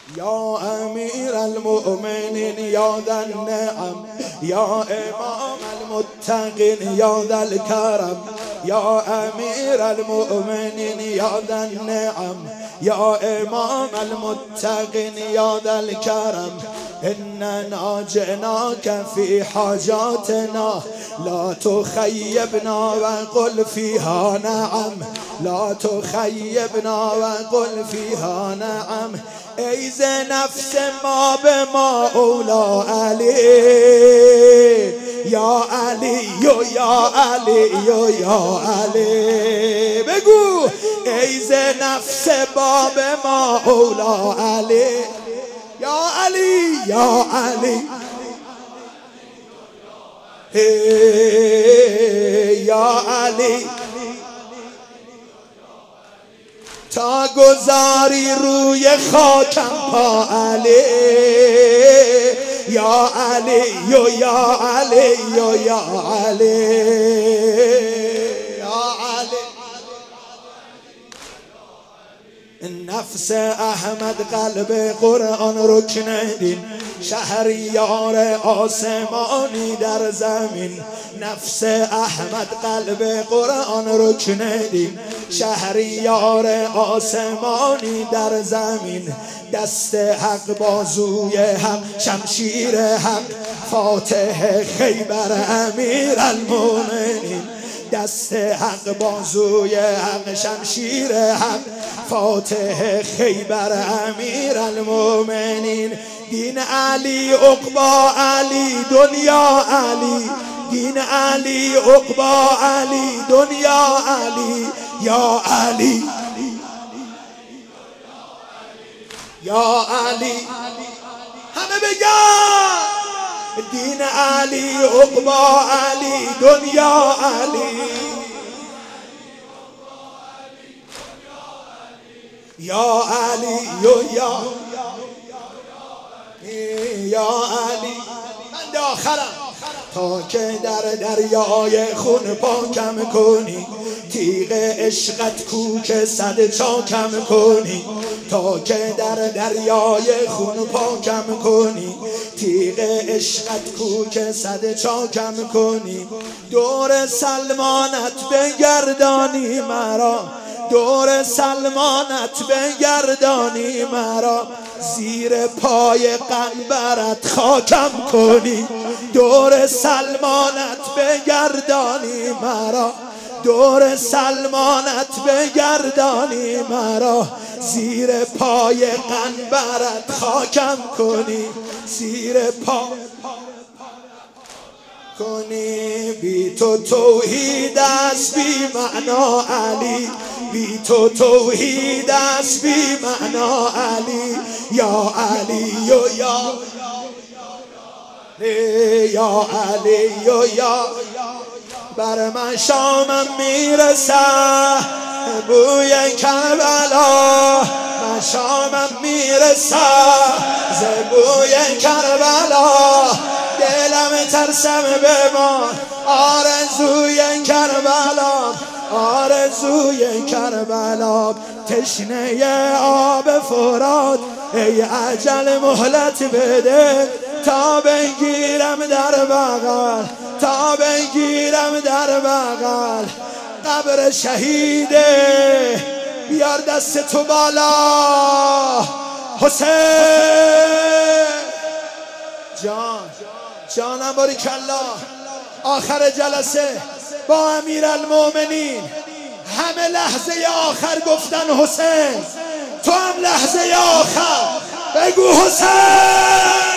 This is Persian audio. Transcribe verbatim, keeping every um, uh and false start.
یا امیر المؤمنین یا ذا النعم یا امام المتقین یا ذا الکرم یا امیر المؤمنین یا ذا النعم یا امام المتقین یا ذا الکرم إننا جئناك في حاجاتنا لا تخيبنا وقل فيها نعم لا تخيبنا وقل فيها نعم ایز نفس ما به ما اولا علی یا علی یا علی یا علی بگو ایز نفس ما به ما اولا علی یا علی یا علی یا علی تا گذاری روی خاکم پا علی یا علی یا یا علی یا یا علی نفس احمد قلب قرآن رکن دین شهریار آسمانی در زمین نفس احمد قلب قرآن رکن دین شهریار آسمانی در زمین دست حق بازوی حق شمشیر حق فاتح خیبر امیر المؤمنین دست حق بازوی حق شمشیر حق فاتح خیبر امیر المؤمنین دین علی عقبا علی دنیا علی دین علی عقبا علی دنیا علی یا علی یا علی همه بگن دین علی عقبا علی دنیا علی یا علی یا یا علی من داخلم تا که در دریای خون پاکم کنی تیغ عشقت کوک صد چاکم کنی تا که در دریای خون پاکم کنی تیغ عشقت کوک صد چاکم کنی دور سلمانت بگردانی مرا دور سلمانت بگردانی مرا زیر پای قنبرت خاکم کنی دور سلمانت بگردانی مرا دور سلمانت بگردانی مرا زیر پای قنبرت خاکم کنی زیر پا کنی بی تو توحید است بی معنا علی بی تو توحید است بی معنا علی یا علی یا یا علی یا یا بر من شامم میرسه بوی کربلا من شامم میرسه ز بوی کربلا دلم ترسم بمان آرزوی کربلا آرزوی کربلا تشنه آب فرات ای اجل مهلت بده تا بگیرم در بغل تا بگیرم در بغل قبر شهیده بیار دست تو بالا حسین جان جانم باریکالله آخر جلسه با امیر المؤمنین همه لحظه آخر گفتن حسین تو هم لحظه آخر بگو حسین